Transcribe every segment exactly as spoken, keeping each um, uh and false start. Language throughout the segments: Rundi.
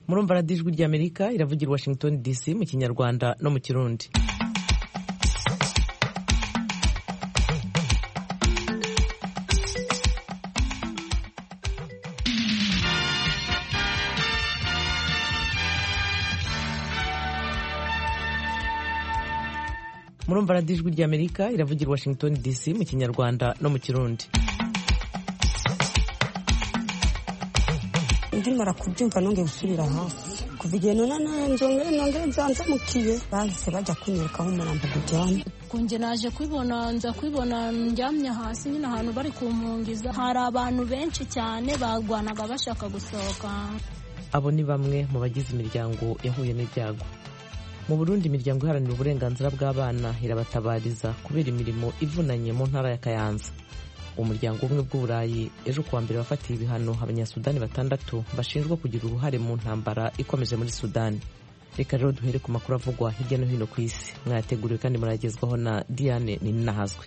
murumva radiyo ijwi ry'Amerika iravugira Washington D C mu Kinyarwanda no mu Kirundi. murumva radiyo ijwi ry'Amerika iravugira Washington D C mu Kinyarwanda no mu Kirundi. ndimara kubyumva nonge gusubira hasi kuva igihe none nonge nonge nzanzamukiye bahise bajya kunyerekaho umurambo kujyana kunje naje kwibona nza kwibona njyamye hasi nyine ahantu bari kumpungiza hari abantu benshi cyane bagwanaga bashaka gusohoka. Abo ni bamwe mu bagize imiryango yahuye n'ibyago. Mu Burundi imiryango iharanira uburenganzira bw'abana irabatabariza kubera imirimo ivunanye mu ntara ya Kayanza. Umuryango umwe bw'Uburayi ejo kuwa mbere wafatiye ibihano abanyasudani batandatu bashinjwa kugira uruhare mu ntambara ikomeje muri Sudani. Reka rero duhere ku makuru avugwa hirya no hino ku isi. Mwateguriwe kandi muragezwaho na Diane Ninahazwe.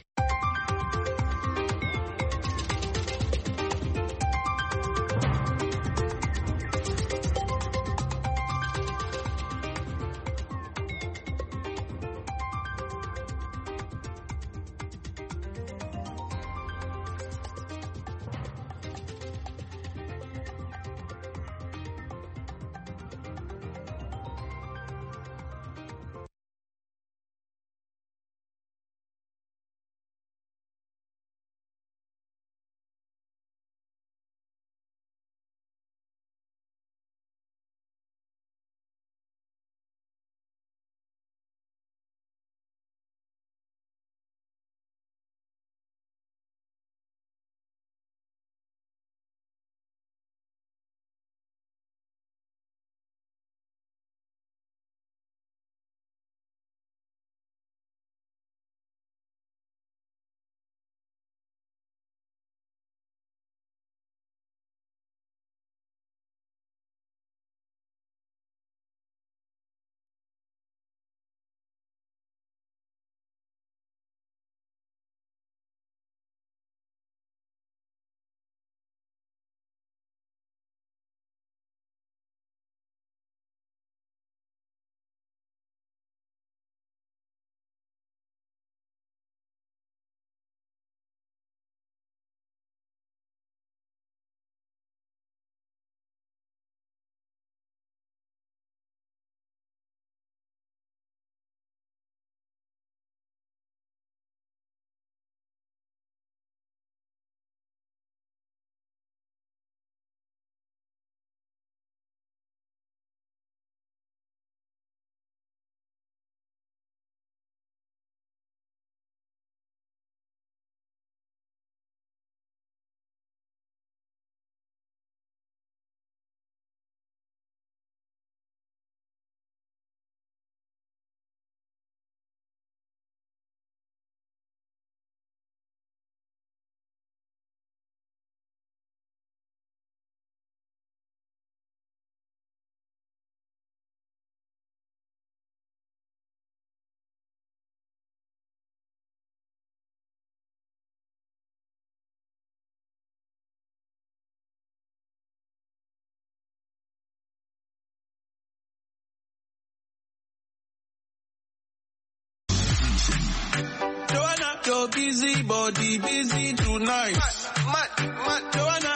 Joanna, your busy body busy tonight. Mad, mad, Joanna,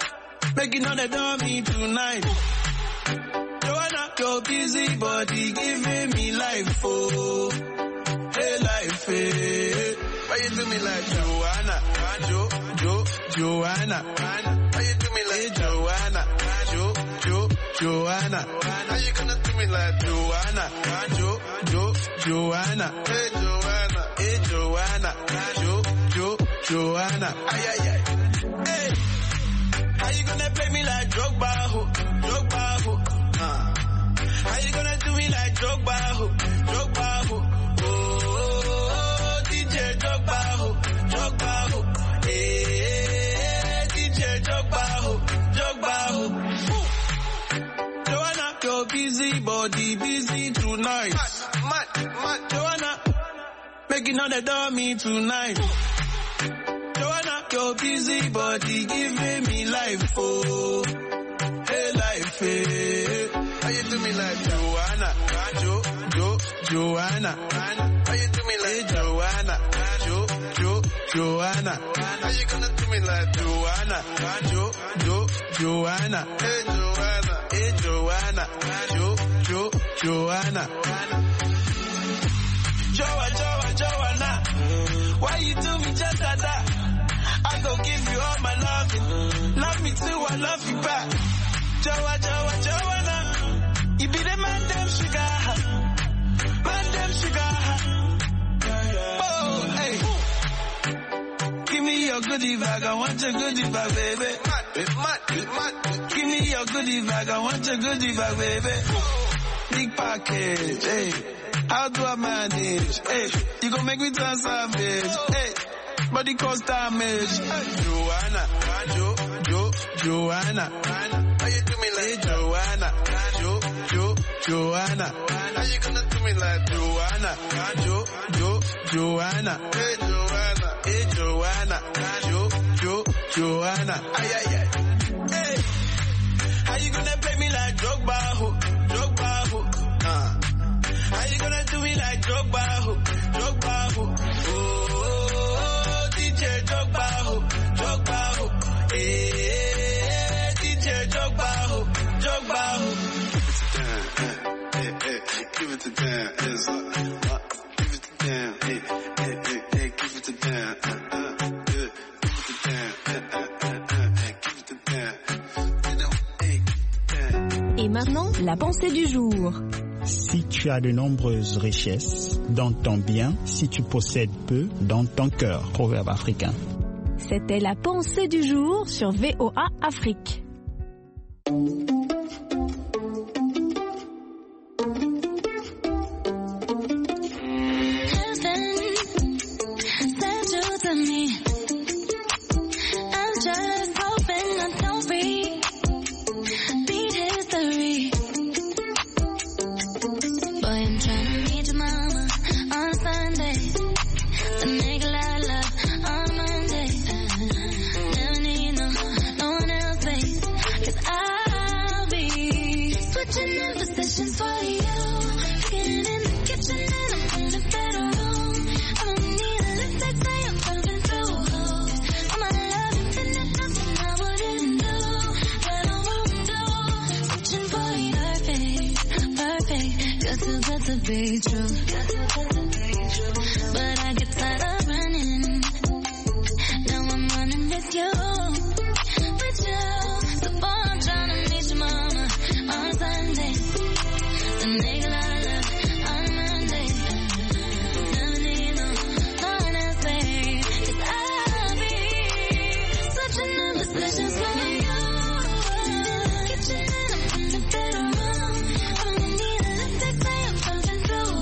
making all the dummy tonight. Joanna, your busy body giving me life, oh, hey life, hey. Why you do me like Joanna, Jo, Jo, Joanna? Why you do me like Joanna, Jo, Jo, Joanna? How you gonna do me like Joanna, Jo, Jo, Joanna? Hey Joanna, hey Joanna, Jo, Jo, Joanna? Ay ay ay. Hey, how you gonna play me like Drogba, ho, Drogba, ho? Uh. How you gonna do me like Drogba, ho, Drogba, ho? Oh, D J Drogba, ho, Drogba, ho. Hey, D J Drogba, ho, Drogba, ho. Joanna, your busy body busy tonight. Mad, mad, Joanna, making all the dummy tonight. Joanna, your busy body giving me life, oh, hey life, hey. you do me like Joanna? Jo, Jo, Joanna. How you do me like Joanna? Jo, Jo, Joanna. How you gonna do me like Joanna? Jo, Jo, Joanna. Hey Joanna, hey Joanna. Jo, Jo, Joanna. Joa, Joa, Joanna. Why you do me just like that? I go give you all my loving. Love me too, I love you back. Joa, Joa, Joanna. You be the man, damn sugar. Man, damn sugar. Oh, hey. Give me your goodie bag, I want your goodie bag, baby. Give me your goodie bag, I want your goodie bag, baby. Big package, hey. How do I manage? Hey, you gon' make me turn savage. Hey, body cost damage. Hey, Joanna, Jo, Jo, Joanna. How you do me like hey, Joanna? Jo, Jo, Joanna. How you gonna do me like Joanna? Jo, Jo, Joanna. Hey, Joanna. Hey, Joanna. Jo, Jo, Joanna. Ay, ay, ay. Hey, how you gonna play me like Drogba, ho? Drogba, ho? Uh. How you gonna do me like Drogba, ho? Drogba, ho? Oh, D J Drogba, ho? Drogba, ho? Eh, D J Drogba, ho? Drogba, ho? Give it to Dan, eh, eh, give it to Dan, is uh, give it to Dan, eh, eh, eh, eh, give it to Dan, uh, uh, give it to Dan, eh, eh, eh, eh, give it to Dan, you know, eh, Dan. Et maintenant, la pensée du jour. Si tu as de nombreuses richesses dans ton bien, si tu possèdes peu dans ton cœur. Proverbe africain. C'était la pensée du jour sur V O A Afrique. Be true, but I get tired of running. Now I'm running with you, with you. So boy, I'm trying to meet your mama on Sunday, the nigga I love on Monday. Never need no one else, babe, 'cause I'll be switching up positions for you. Kitchen and I'm in the bedroom. I don't need a lipstick, say I'm something.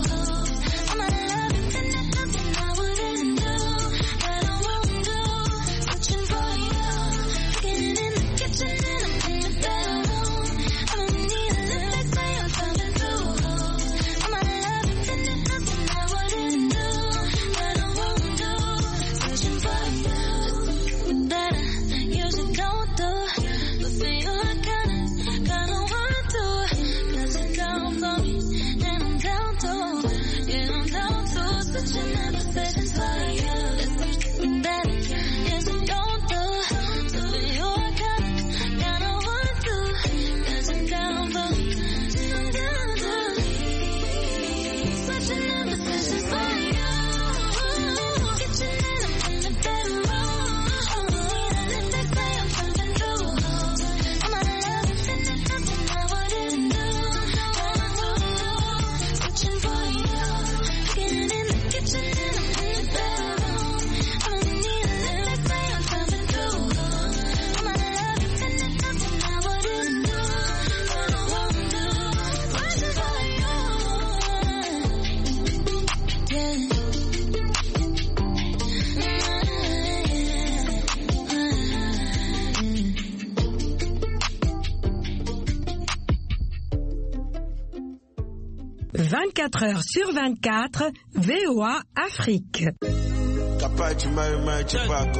vingt-quatre heures sur vingt-quatre, V O A Afrique. Capaci mai mai Chewbacca.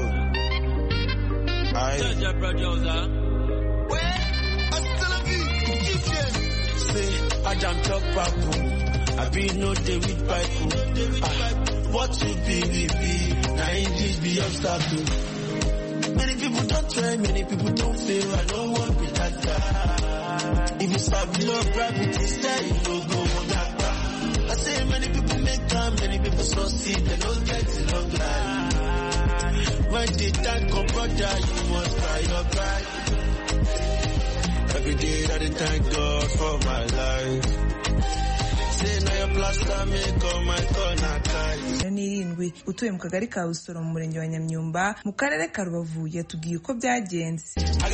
Aye. Hasta la vie, D J. Madam talk papu, I be no day with pipe. Ah, what you be, we be, now English be obstacle. Many people don't try, many people don't fail, I don't want to be that guy. If you start below gravity, stay, you don't go on that guy. I say many people make time, many people succeed, they don't get it long life. When the time come, brother, you must cry your pride. Every day that I thank God for my life. n'irindwi utuye mu kagari ka Busoro mu murenge wa Nyamyumba mu karere ka Rubavu yatubwiye uko byagenze.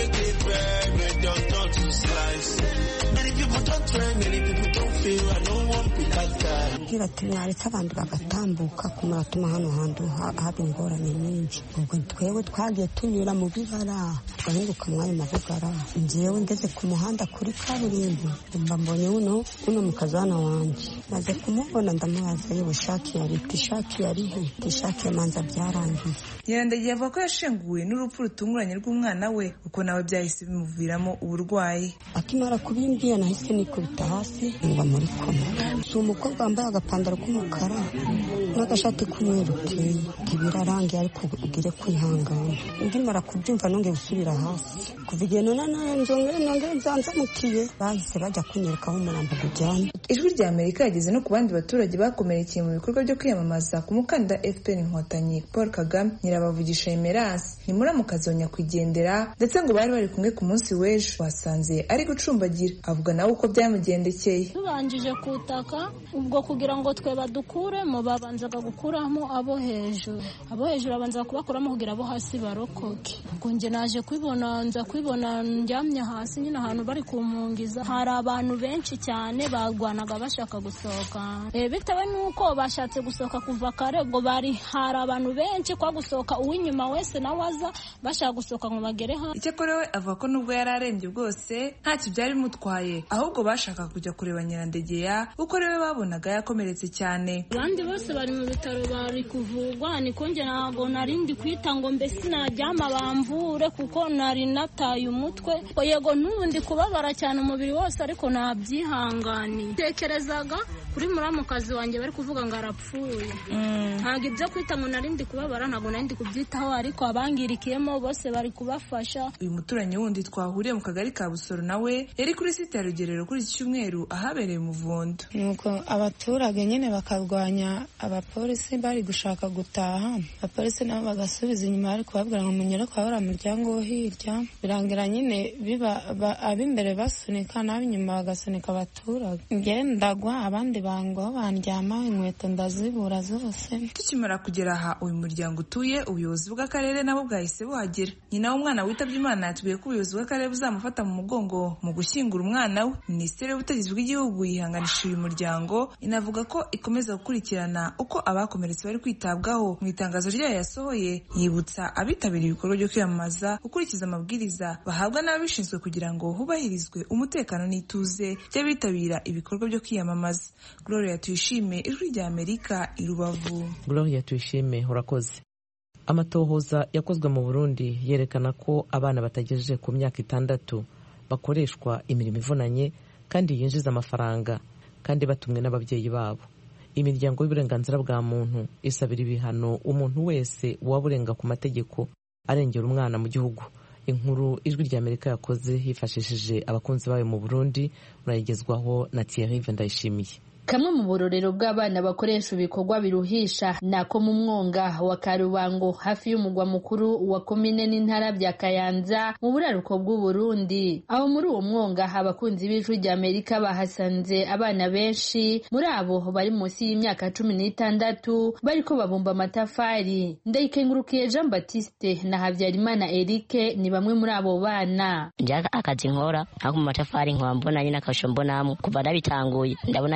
Gira ati mwaretse abandi bagatambuka kumuratuma hano hantu haba ingorane nyinshi. Ubwo twewe twagiye tunyura mu bibara twahinduka mwari mabugara. Njyewe ngeze ku muhanda kuri kaburimbo mba mbonye uno uno mukazana wanje maze kumubona ndamubaza yewe shaki yari tishaki yariho tishaki manza byarangiye. Nyirandagiye avuga ko yashenguwe n'urupfu rutunguranye rw'umwana we uko nawe byahise bimuviramo uburwayi. Akimara kubimbwiye nahise nikubita hasi ngwa muri koma. Si umukobwa wambaye agapandaro k'umukara n'agashati k'umweru uteye ibirarangiye ariko ugire kwihangana. Ngimara kubyumva nongeye gusubira hasi kuva igihe none nzongere nongere nzanzamukiye bahise bajya kunyereka aho umurambo gujyana. Ijwi rya Amerika yageze no ku bandi baturage bakomerekeye mu bikorwa byo kwiyamamaza ku mukandida F P R Inkotanyi Paul Kagame. Nyirabavugisha Emerance ni muramukazi wa nyakwigendera ndetse ngo bari bari kumwe ku munsi w'ejo wasanze ari gucumbagira. Avuga nawe uko byamugendekeye. Tubanjije kutaka ubwo kugira ngo twe badukuremo babanzaga gukuramo abo hejuru abo hejuru abanza kubakuramo kugira abo hasi barokoke. Ubwo nje naje kwibona nza kwibona njyamye hasi nyine ahantu bari kumpungiza hari abantu benshi cyane bagwanaga bashaka gusohoka. E, bitewe nuko bashatse gusohoka kuva kare ubwo bari hari abantu benshi kwa gusohoka uw'inyuma wese nawe aza bashaka gusohoka ngo bagere ha. Icyakorewe avuga ko nubwo yari arembye bwose ntacyo byari bimutwaye ahubwo bashaka kujya kureba Nyirandegeya uko rero babonaga yakomeretse cyane. Abandi bose bari mu bitaro bari kuvugwa niko nje nago narindi kwita ngo mbese najyama bamvure kuko nari nataye umutwe. Yego n'ubundi kubabara cyane umubiri wose ariko nabyihangani. Tekerezaga kuri muramukazi wanjye bari kuvuga ngo arapfuye. Ntabwo ibyo kwita ngo narindi kubabara ntabwo narindi kubyitaho ariko abangirikiyemo bose bari kubafasha. Uyu muturanyi wundi twahuriye mu kagari ka Busoro nawe yari kuri site ya Rugerero kuri iki cyumweru ahabereye umuvundo. Nuko abaturage nyine bakarwanya abapolisi bari gushaka gutaha abapolisi nabo bagasubiza inyuma ariko babwira ngo munyere kwa uriya muryango wo hirya birangira nyine biba ab'imbere basunika n'ab'inyuma bagasunika abaturage. Ngendagwa abandi bangwaho bandyama inkweto ndazibura zose. Tukimara kugera aha uyu muryango utuye ubuyobozi bw'akarere nabo bwahise buhagera. Nyina w'umwana witabye Imana yatubwiye ko ubuyobozi bw'akarere buzamufata mu mugongo mu gushyingura umwana we. Minisiteri y'ubutegetsi bw'igihugu yihanganishije uyu muryango inavuga ko ikomeza gukurikirana uko abakomeretse bari kwitabwaho. Mu itangazo ryayo yasohoye yibutsa abitabiriye ibikorwa byo kwiyamamaza gukurikiza amabwiriza bahabwa n'ababishinzwe kugira ngo hubahirizwe umutekano n'ituze by'abitabira ibikorwa byo kwiyamamaza. Gloria Tuyishime, Ijwi rya Amerika, i Rubavu. Gloria Tuyishime, urakoze. Amatohoza yakozwe mu Burundi yerekana ko abana batagejeje ku myaka itandatu bakoreshwa imirimo ivunanye kandi yinjiza amafaranga kandi batumwe n'ababyeyi babo. Imiryango y'uburenganzira bwa muntu isabira ibihano umuntu wese waburenga ku mategeko arengera umwana mu gihugu. Inkuru Ijwi rya Amerika yakoze hifashishije abakunzi bayo mu Burundi murayigezwaho na Thierry Vendayishimiye. Kamwe mu burorero bw'abana bakoresha ibikorwa biruhisha nako mu mwonga wa Karubango hafi y'umugwa mukuru wa komine n'intara bya Kayanza mu buraruko bw'u Burundi. Aho muri uwo mwonga abakunzi b'Ijwi rya Amerika bahasanze abana benshi muri abo bari munsi y'imyaka cumi n'itandatu bariko babumba amatafari. Ndayikengurukiye Jean Baptiste na Habyarimana Eric ni bamwe muri abo bana. Njaka akazi nkora ako mu matafari nkwa mbona nyina kasho mbonamo kuva ndabitanguye ndabona yuko bya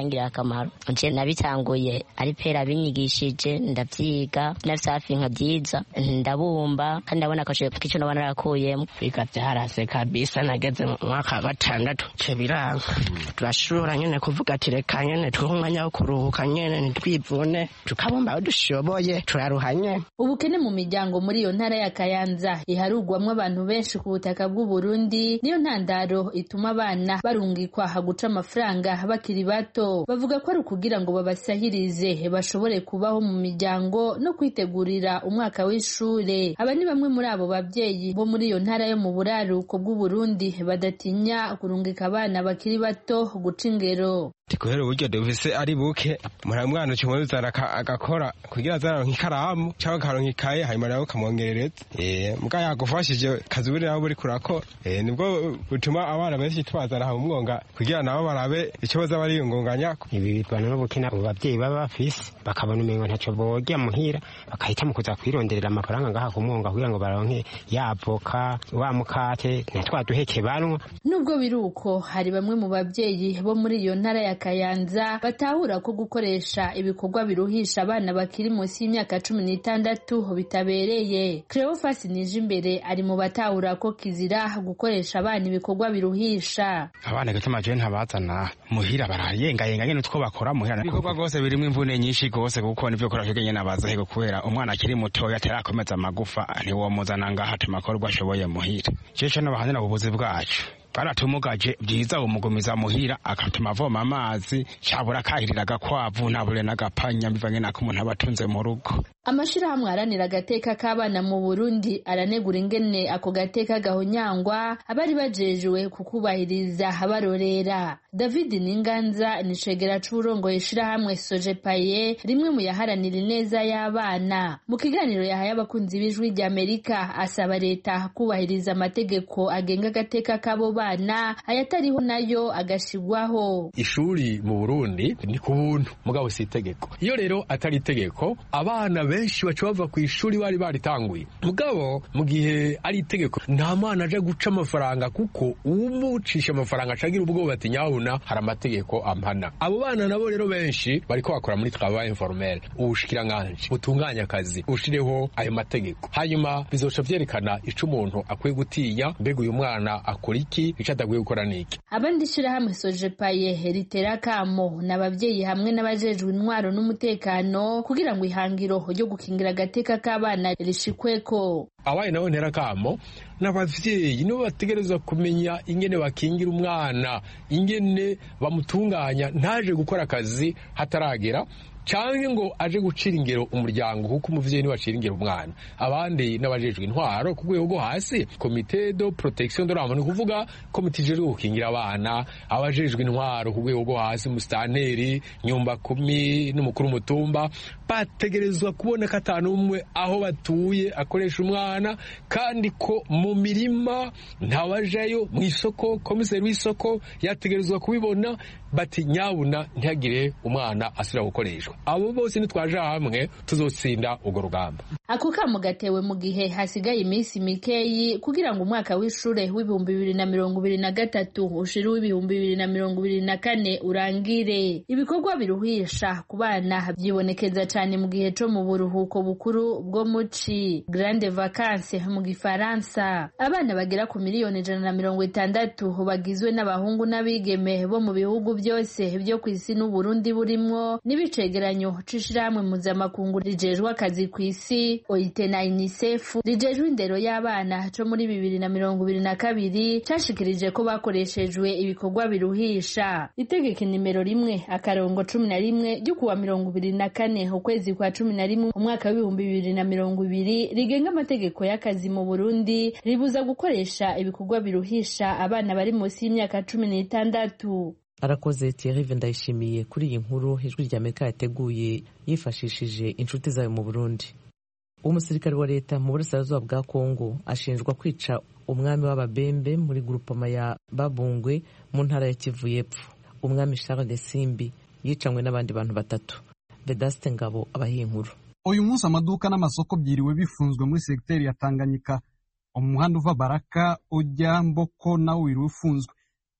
byarangiriye akamaro nje nabitanguye ari pera binyigishije ndavyiga nafise hafi nka byiza ndabumba kandi ndabona akashoye kico nabana nakuyemo biga byarase kabisa nageze mu mwaka gatandatu ce biranga turashobora nyene kuvuga ati reka nyene twumwanya wo kuruhuka nyene nitwivune tukabumba aho dushoboye turaruhanye. Ubukene mu miryango muri iyo ntara ya Kayanza iharugwamwo abantu benshi ku butaka bw'u Burundi niyo ntandaro ituma abana barungikwa guca amafaranga bakiri bato. Bavuga ko ari ukugira ngo babasahirize bashobore kubaho mu miryango no kwitegurira umwaka w'ishure. Aba ni bamwe muri abo babyeyi bo muri iyo ntara yo mu buraruko bw'u Burundi badatinya kurungika abana bakiri bato guca ingero. Tikuhera uburyo dufise ari buke muramwana cyumuzana agakora kugira zara nk'ikaramu cyangwa karonka ikaye hanyuma nawe kamwongerereza eh muga yagufashije kazubire nawe buri kurako eh nibwo butuma abana benshi twazana ha umwonga kugira nabo barabe icyo baza bari ngonganya. Ibi bitwana no bukina abavyeyi baba bafise bakabona umengo ntaco bojya muhira bakahita mu kuza kwironderera amafaranga ngaha ku mwonga kugira ngo baronke yavoka wa mukate natwaduheke banwa. Nubwo biruko hari bamwe mu babyeyi bo muri iyo ntara ya Kayanza batahura ko gukoresha ibikorwa biruhisha abana bakiri munsi y'imyaka cumi n'itandatu bitabereye. Cleophas Nijimbere ari mu batahura ko kizira gukoresha abana ibikorwa biruhisha. Abana gatuma je ntabazana muhira barayengayenga nyene utwo bakora muhira ibikorwa gose birimo imvune nyinshi gose kuko nivyo kora cyo nyene abaza hego kubera umwana akiri muto yatarakomeza amagufa ni wo muzana ngaha tumakorwa ashoboye muhira. Cece n'abahanira ububuzi bwacu baratumugaje byiza umugumiza muhira akatuma avoma amazi cyabura kahirira gakwavu nabure n'agapanya bivanye nako umuntu abatunze mu rugo. Amashirahamwe aranira agateka k'abana mu Burundi aranegura ingene ako gateka gahonyangwa abari bajejwe kukubahiriza abarorera. David Ninganza ni cegera c'urongoye ishirahamwe Sojepaye rimwe mu yaharanira ineza y'abana. Mu kiganiro yahaye abakunzi b'ijwi rya Amerika asaba leta kubahiriza amategeko agenga agateka k'abo bana ayatariho nayo agashigwaho. Ishuri mu Burundi ni ku buntu mugabo si itegeko. Iyo rero atari itegeko abana benshi baca bava ku ishuri bari baritanguye. Mugabo mu gihe ari itegeko nta mwana aje guca amafaranga kuko umucisha amafaranga acagira ubwoba ati nyabuna hari amategeko ampana. Abo bana nabo rero benshi bariko bakora muri travail informel. Ubushikiranganje butunganya akazi ushireho ayo mategeko. Hanyuma bizoca vyerekana ico umuntu akwiye gutinya mbega uyu mwana akora iki ico adakwiye gukora niki. Abandi shirahamwe Sojepaye ritera kamo n'abavyeyi hamwe n'abajejwe intwaro n'umutekano kugira ngo ihangiro ryo gukingira agateka k'abana rishikweko. Abaye nabo ntera kamo n'abavyeyi nibo bategerezwa kumenya ingene bakingira umwana ingene bamutunganya ntaje gukora akazi hataragera canke ngo aje gucira ingero umuryango kuko umuvyeyi ni wacira ingero umwana. Abandi n'abajejwe intwaro ku rwego rwo hasi comité de protection de l'enfant ni kuvuga komite ijejwe gukingira abana abajejwe intwaro ku rwego rwo hasi mustanteri nyumba kumi n'umukuru mutumba bategerezwa kubona katanu umwe aho batuye akoresha umwana kandi ko mu mirima ntawajayo mu isoko komiseri w'isoko yategerezwa kubibona bati nyabuna ntihagire umwana asubira gukoreshwa. Abo bose nitwaje hamwe tuzotsinda ugo rugamba. Ako kamo gatewe mu gihe hasigaye iminsi mikeyi kugira ngo umwaka w'ishure w'ibihumbi bibiri na mirongo ibiri na gatatu ushira w'ibihumbi bibiri na mirongo ibiri na kane urangire. Ibikorwa biruhisha ku bana byibonekeza cyane mu gihe cyo mu buruhuko bukuru bwo muci grande vacances mu gifaransa. Abana bagera ku miliyoni ijana na mirongo itandatu bagizwe n'abahungu n'abigeme bo mu bihugu byose byo ku isi n'u Burundi burimwo n'ibicegeranyo c'ishirahamwe mpuzamakungu rijejwe akazi ku isi O I T na UNICEF rijejwe indero y'abana co muri bibiri na mirongo ibiri na kabiri cashikirije ko bakoreshejwe ibikorwa biruhisha. Itegeko nimero rimwe akarongo cumi na rimwe ryo kuwa mirongo ibiri na kane ukwezi kwa cumi na rimwe umwaka w'ibihumbi bibiri na mirongo ibiri rigenga amategeko y'akazi mu Burundi ribuza gukoresha ibikorwa biruhisha abana bari munsi y'imyaka cumi n'itandatu. Arakoze Thierry Ndayishimiye kuri iyi nkuru ijwi rya Amerika yateguye yifashishije inshuti zayo mu Burundi. Umusirikare wa leta mu burasirazuba bwa Kongo ashinjwa kwica umwami w'ababembe muri grupama ya Babungwe mu ntara ya Kivu y'Epfo. Umwami Charles de Simbi yicanywe n'abandi bantu batatu. Vedaste Ngabo abahiye inkuru. Uyu munsi amaduka n'amasoko byiriwe bifunzwe muri sekiteri ya Tanganyika. Umuhanda uva Baraka ujya Mboko nawo wiriwe ufunzwe.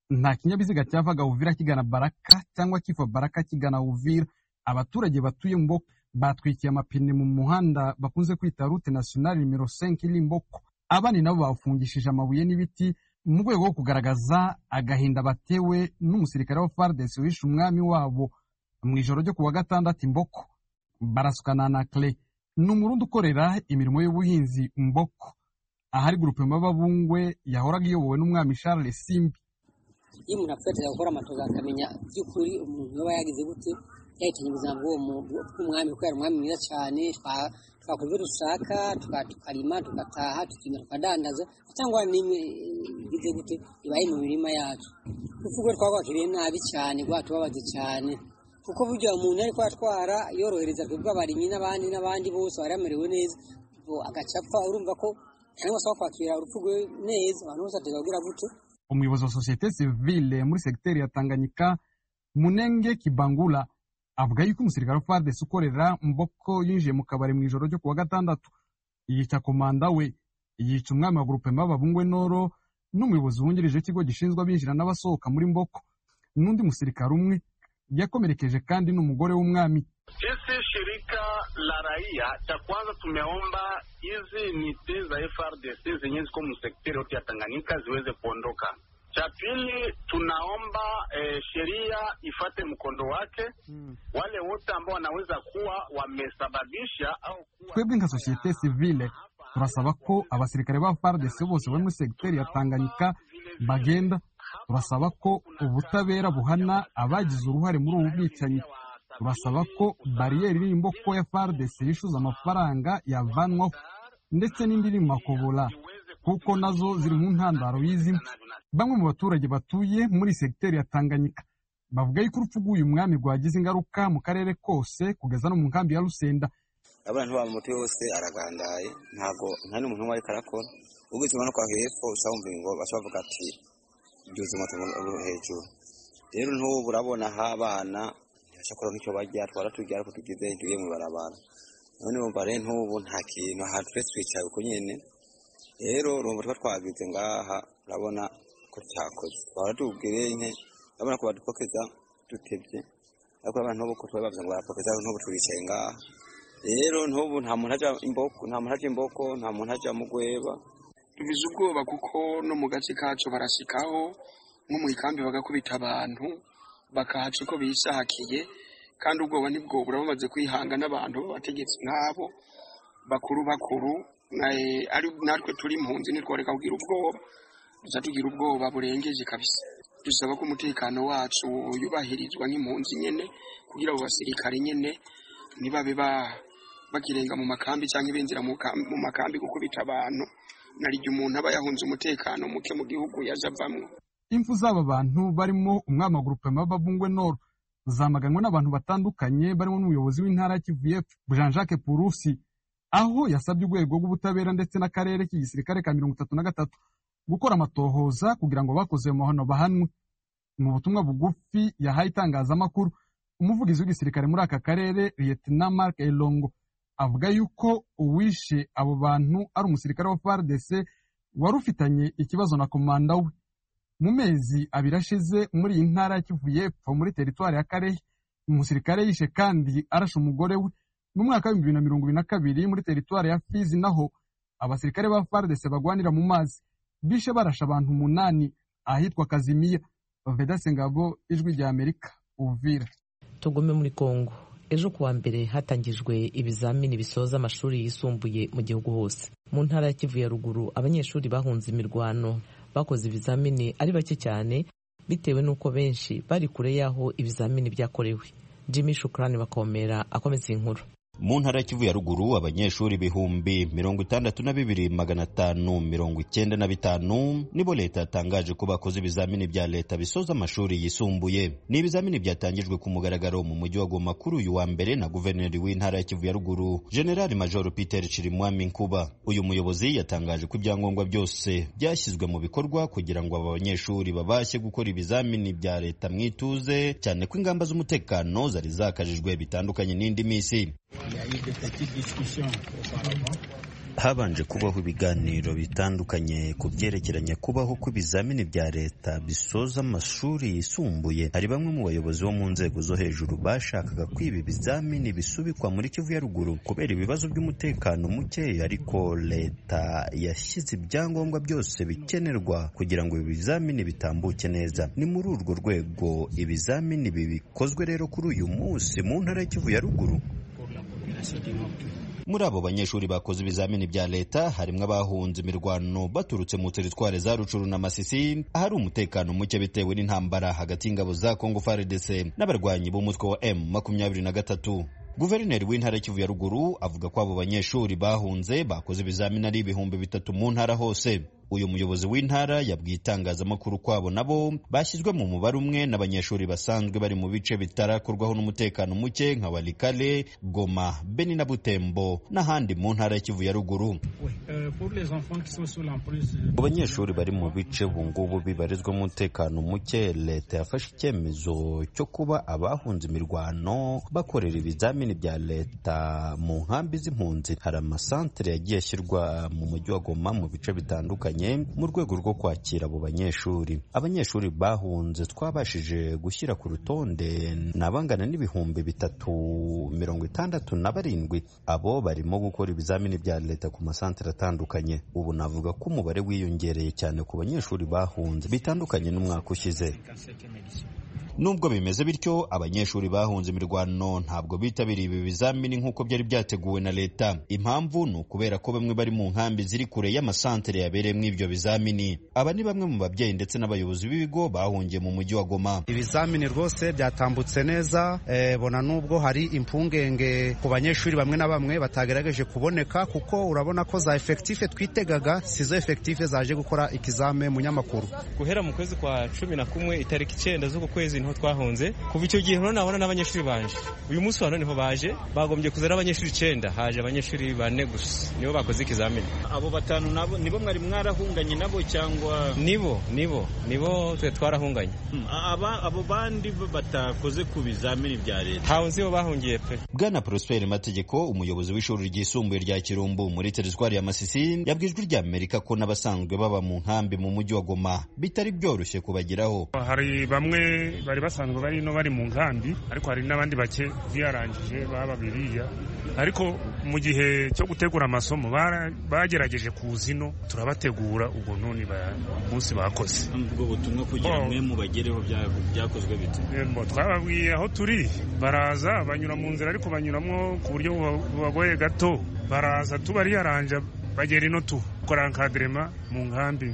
nta kinyabiziga cyavaga Uvira kigana Baraka cyangwa kiva Baraka kigana Uvira. Abaturage batuye Mboko batwikiye amapine mu muhanda bakunze kwita route nationale numero cinq iri Mboko. Abandi nabo bafungishije amabuye n'ibiti mu rwego rwo kugaragaza agahinda batewe n'umusirikare wa F A R D C wishe umwami wabo mu ijoro ryo kuwa gatandatu Mboko. Barasukana na Clay n'umurundi ukorera imirimo y'ubuhinzi Mboko, ahari groupe Mababungwe yahoraga iyobowe n'umwami Charles Simbi. Iyo umuntu afite gukora amatoza akamenya by'ukuri umuntu yaba yagize gute yahitanye ubuzima bw'uwo mwami, kuko yari umwami mwiza cyane, twakora ibyo dushaka tukarima tugataha tukimera tukadandaza cyangwa n'imwe igize gute ibaye mu mirima yacu. Kuko twabakiriye nabi cyane rwatubabaze cyane, kuko burya umuntu ariko atwara yorohereza twebwe abarimyi n'abandi n'abandi bose baramerewe neza, agacapfa urumva ko cyangwa se kwakira urupfu rwe neza abantu bose ateza kugira gute. Umuyobozi wa societe civile muri secteur ya Tanganyika Munenge Kibangula avuga yuko umusirikare wa F A R D C ukorera Mboko yinjiye mu kabari mu ijoro ryo kuwa gatandatu yica komanda we, yica umwami wa groupe Mababungwe Noro n'umuyobozi wungirije ikigo gishinzwe abinjira n'abasohoka muri Mboko, n'undi musirikare umwe yakomerekeje kandi n'umugore w'umwami. Sisi shirika la raia cha kwanza tumeomba hizi niti za F A R D C zenye ziko mu sekteri yote ya Tanganyika ziweze kuondoka. Cha pili tunaomba eh, sheria ifate mkondo wake. Hmm. Wale wote ambao wanaweza kuwa wamesababisha au kuwa twebwe nka societe civile turasaba ko abasirikare ba F A R D C bose bari muri sekteri ya Tanganyika bagenda. Turasaba ko ubutabera buhana abagize uruhare muri ubu bwicanyi. Turasaba ko bariyeri iri Mboko ya F A R D C yishuza amafaranga yavanwaho, ndetse n'indi makobola kuko nazo ziri mu ntandaro y'izimwe. Bamwe mu baturage batuye muri sekteri ya Tanganyika bavuga yuko urupfu rw'uyu mwami rwagize ingaruka mu karere kose kugeza no mu nkambi ya Rusenda. Abantu ba muti yose aragandaye, ntago nta n'umuntu wari karakora ubuzima no kwa hepfo usawumva ngo bashavuga ati byuze mu hejuru. Rero ntubu urabona ha abana yashakora nk'icyo bajya twara tugira ko tugize tuye mu barabara, none bumva rero ntubu nta kintu aha twese twicaye uko nyene. Rero urumva twa twagize ngaha urabona ko cyakoze twara tubwire nke urabona ko badupokeza dutebye, ariko abantu ntubu ko twabavuze ngo barapokeza ntubu turicaye ngaha. Rero ntubu nta muntu aja Imboko, nta muntu aja Imboko, nta muntu aja mu Gweba. Tubize ubwoba kuko no mu gace kacu barashikaho nko mu ikambi bagakubita abantu bakahaca uko bishakiye, kandi ubwoba nibwo burabamaze kwihanga n'abantu bategetse nk'abo bakuru bakuru. Ari natwe turi impunzi nitworeka kugira ubwoba, dusa tugira ubwoba burengeje kabisa. Dusaba ko umutekano wacu yubahirizwa nk'impunzi nyene, kugira abo basirikare nyene nibabe ba bakirenga mu makambi cyangwa ibinzira mu makambi gukubita abantu, narije umuntu aba yahunze umutekano muke mu gihugu yajavamwe. Impfu z'aba bantu barimo umwami wa groupe Mababungwe Nord zamaganwe n'abantu batandukanye barimo n'umuyobozi w'intara ya Kivu y'Epfo Jean Jacques Purusi, aho yasabye urwego rw'ubutabera ndetse n'akarere k'igisirikare ka mirongo itatu na gatatu gukora amatohoza kugira ngo bakoze mu mahano bahanwe. Mu butumwa bugufi yahaye itangazamakuru, umuvugizi w'igisirikare muri aka karere Lieutenant Mark Elongo avuga yuko uwishe abo bantu ari umusirikare wa F A R D C wari ufitanye ikibazo na komanda we. Mu mezi abiri ashize muri iyi ntara ya Kivu y'Epfo muri teritwari ya Karehe, umusirikare yishe kandi arashe umugore we. Mu mwaka wa bibiri na mirongo ibiri na kabiri muri teritwari ya Fizi naho abasirikare ba F A R D C bagwanira mu mazi bishe barasha abantu umunani ahitwa Kazimiya. Vedaste Ngabo, Ijwi rya Amerika, Uvira. Tugume muri Kongo. Ejo kuwa mbere hatangijwe ibizamini bisoza amashuri yisumbuye mu gihugu hose. Mu ntara ya Kivu ya ruguru abanyeshuri bahunze imirwano bakoze ibizamini ari bake cyane bitewe n'uko benshi bari kure yaho ibizamini byakorewe. Jimmy Shukrani bakomera akomeza inkuru. Mu ntara ya Kivu ya ruguru abanyeshuri bihumbi mirongo itandatu na bibiri magana atanu mirongo icyenda na bitanu nibo leta yatangaje ko bakoze ibizamini bya leta bisoza amashuri yisumbuye. Ni ibizamini byatangijwe ku mugaragaro mu mujyi wa Goma kuri uyu wa mbere na guverineri w'intara ya Kivu ya ruguru General Major Peter Chirimwami Nkuba. Uyu muyobozi yatangaje ko ibyangombwa byose byashyizwe mu bikorwa kugira ngo aba banyeshuri babashe gukora ibizamini bya leta mwituze, cyane ko ingamba z'umutekano zari zakajijwe bitandukanye n'indi misi. Il y a eu de petites discussions auparavant habanje kubaho ibiganiro bitandukanye ku byerekeranye kubaho kw'ibizamini bya leta bisoza amashuri yisumbuye. Hari bamwe mu bayobozi bo mu nzego zo hejuru bashakaga ko ibi bizamini bisubikwa muri Kivu ya ruguru kubera ibibazo by'umutekano muke, ariko leta yashyize ibyangombwa byose bikenerwa kugira ngo ibi bizamini bitambuke neza. Ni muri urwo rwego ibizamini bikozwe rero kuri uyu munsi mu ntara ya Kivu ya ruguru. Muri abo banyeshuri bakoze ibizamini bya leta harimo abahunze imirwano baturutse mu teritware za Rucuru na Masisi, ahari umutekano muke bitewe n'intambara hagati y'ingabo za Congo F A R D C n'abarwanyi b'umutwe wa M makumyabiri na gatatu. Guverineri w'intara Kivu ya ruguru avuga ko abo banyeshuri bahunze bakoze ibizamini ari ibihumbi bitatu mu ntara hose. Uyu muyobozi w'intara yabwiye itangazamakuru kwabo nabo bashyizwe mu mubare umwe n'abanyeshuri basanzwe bari mu bice bitarakorwaho n'umutekano muke nka Walikale, Goma, Beni na Butembo n'ahandi mu ntara ya Kivu ya ruguru. Abanyeshuri bari mu bice bungubu bibarizwa mu mutekano muke, leta yafashe icyemezo cyo kuba abahunze imirwano bakorera ibizamini bya leta mu nkambi z'impunzi. Hari amasantere yagiye ashyirwa mu mujyi wa Goma mu bice bitandukanye mu rwego rwo kwakira abo banyeshuri. Abanyeshuri bahunze twabashije gushyira ku rutonde nabangana n'ibihumbi bitatu mirongo itandatu na barindwi. Abo barimo gukora ibizamini bya leta ku masantere atandukanye. Ubu navuga ko umubare wiyongereye cyane ku banyeshuri bahunze bitandukanye n'umwaka ushize. Nubwo bimeze bityo, abanyeshuri bahunze imirwano ntabwo bitabiriye ibi bizamini nk'uko byari byateguwe na leta. Impamvu ni ukubera ko bamwe bari mu nkambi ziri kure y'amasantere yabereyemo ibyo bizamini. Aba ni bamwe mu babyeyi ndetse n'abayobozi b'ibigo bahungiye mu mujyi wa Goma. Ibizamini rwose byatambutse neza, e, bona nubwo hari impungenge ku banyeshuri bamwe na bamwe batagerageje kuboneka, kuko urabona ko za effective twitegaga sizo effective zaje gukora ikizame mu nyamakuru. Guhera mu kwezi kwa cumi na kumwe itariki icyenda z'uko kwezi niho twahunze. Kuva icyo gihe nabona n'abanyeshuri banje. Uyu munsi wa none niho baje, bagombye kuzana abanyeshuri icyenda, haje abanyeshuri bane gusa nibo bakoze ikizamini. Abo batanu nabo nibo mwari mwarahunganye nabo cyangwa nibo nibo nibo twe twarahunganye? Hmm. Aba abo bandi batakoze ku bizamini bya leta hawunze bo bahungiye pe. Bwana Prosper Mategeko, umuyobozi w'ishuri ryisumbuye rya Kirumbu muri teritwari ya Masisi, yabwijwe rya Amerika ko n'abasanzwe baba mu nkambi mu mujyi wa Goma bitari byoroshye kubageraho. Hari bamwe bari basanzwe bari no bari mu nkambi, ariko hari n'abandi bake byarangije baba biriya, ariko mu gihe cyo gutegura amasomo bagerageje kuzino turabategura ubwo none munsi bakoze. Ubwo butumwa kugira mwe mu bagereho byakozwe bite? Embo twababwiye aho turi, baraza banyura mu nzira ariko banyuramo ku buryo bubagoye gato, baraza tubariyaranja bagera ino tu gukora encadrement mu nkambi.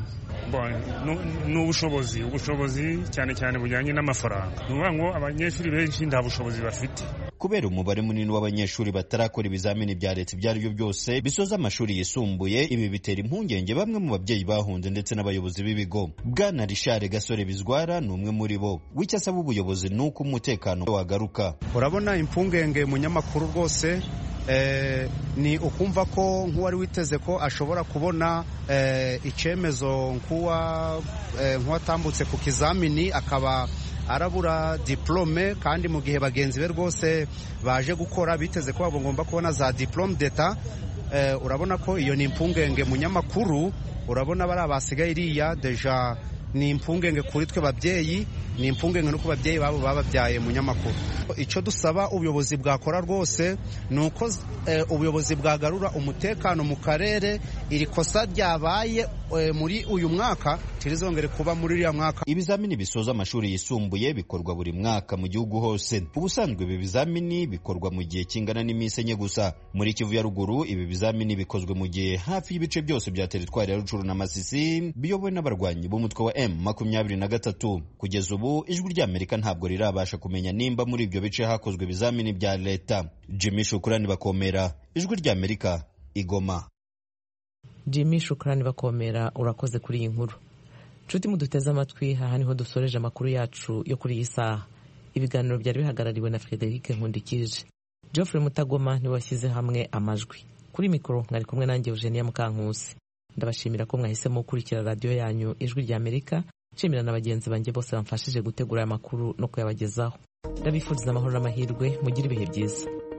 N'ubushobozi ubushobozi cyane cyane bujyanye n'amafaranga, ni ukuvuga ngo abanyeshuri benshi nta bushobozi bafite. Kubera umubare munini w'abanyeshuri batarakora ibizamini bya leta ibyo ari byo byose bisoza amashuri yisumbuye, ibi bitera impungenge bamwe mu babyeyi bahunze ndetse n'abayobozi b'ibigo. Bwana Richard Gasore Bizwara ni umwe muri bo. W'icyo asaba ubuyobozi ni uko umutekano wagaruka. Urabona impungenge mu nyamakuru rwose Eh, ni ukumva ko nk'uwari witeze ko ashobora kubona eh, icyemezo nk'uwatambutse eh, ku kizamini akaba arabura diplome, kandi mu gihe bagenzi be rwose baje gukora biteze ko bagomba kubona za diplome d'etat. Eh, urabona ko iyo ni impungenge mu nyamakuru. Urabona bari abasigaye iriya deja ni impungenge kuri twe babyeyi, ni impungenge no ku babyeyi babo bababyaye mu nyamakuru. Icyo dusaba ubuyobozi bwakora rwose ni uko e, ubuyobozi bwagarura umutekano mu karere. Iri kosa ryabaye e, muri uyu mwaka tirizongere kuba muri uriya mwaka. Ibizamini bisoza amashuri yisumbuye bikorwa buri mwaka mu gihugu hose. Ubusanzwe ibi bizamini bikorwa mu gihe kingana n'iminsi enye gusa. Muri Kivu ya ruguru ibi bizamini bikozwe mu gihe hafi y'ibice byose bya teritwari ya Rucuru na Masisi biyobowe n'abarwanyi b'umutwe wa M makumyabiri na gatatu. Kugeza ubu ijwi rya Amerika ntabwo rirabasha kumenya nimba muri ibyo bice hakozwe ibizamini bya leta. Jimmy Shukrani Bakomera, ijwi rya Amerika, Igoma. Jimmy Shukrani Bakomera, urakoze kuri iyi nkuru. Nshuti muduteze amatwi, aha niho dusoreje amakuru yacu yo kuri iyi saha. Ibiganiro byari bihagarariwe na Frederic Nkundikije. Geoffrey Mutagoma niwe washyize hamwe amajwi. Kuri mikoro mwari kumwe nanjye Eugenia Mukankusi. Ndabashimira ko mwahisemo gukurikira radio yanyu ijwi rya Amerika. Nshimira na bagenzi banjye bose bamfashije gutegura aya makuru no kuyabagezaho. Ndabifuriza amahoro n'amahirwe, mugire ibihe byiza.